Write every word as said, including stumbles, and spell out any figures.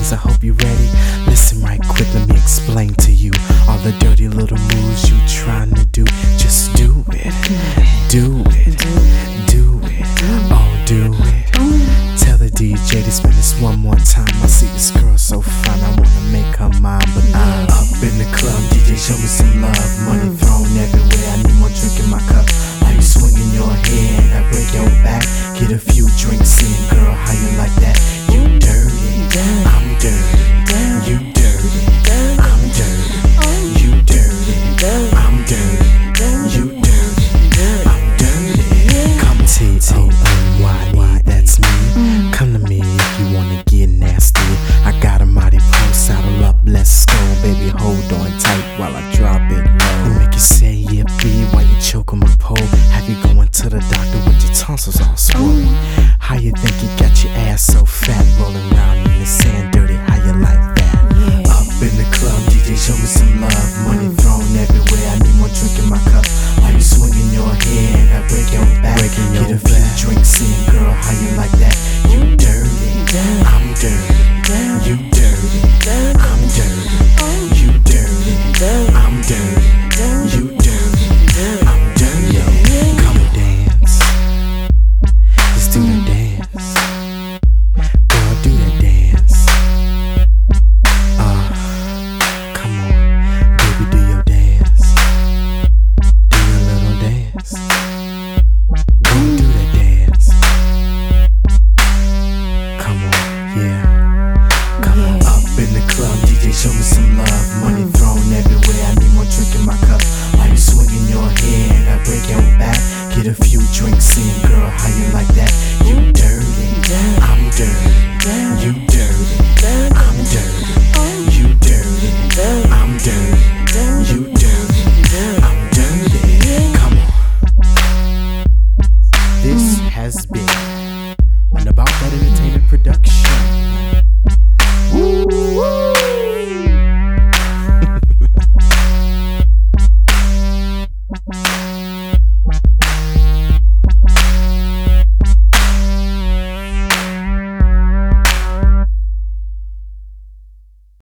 things, I hope you're ready. Listen right quick, let me explain to you all the dirty little moves you trying to do. Just do it, do it, do it, oh do it. Tell the D J to spin this one more time. I see this girl so fine, I wanna make her mine. But I'm up in the club, D J show me some love. Money thrown everywhere, I need more drink in my cup. How you swinging your head, I break your back. Get a few drinks in, girl, how you like that? You dirty, I'm dirty. You dirty, I'm dirty. You dirty, I'm dirty. You dirty, I'm dirty. Come T O N Y E, that's me. Come to me if you wanna get nasty. I got a mighty pulse, saddle up, let's go. Baby, hold on tight while I drop it low. And make you say yippee while you choke on my pole. Have you going to the doctor with your tonsils all swollen? How you think you got your ass so fat, rolling around in the sand dirty? How you like that? Yeah. Up in the club, D J show me some love. Money thrown everywhere, I need more drink in my cup. How you swinging your head, I break your back. Breaking your Get a few back. drinks in, girl, how you like that? You dirty, I'm dirty. You dirty, I'm dirty. You dirty, I'm dirty. You dirty, I'm dirty. Come and dance, just do the dance. Girl, do the dance. Uh, come on, baby, do your dance. Do your little dance. Go do the dance. Come on, yeah. Come on. Up in the club, D J show me some love. Money thrown everywhere, I need more drink in my cup. How you swinging your head, I break your back. Get a few drinks in, girl, how you like that? You dirty, I'm dirty.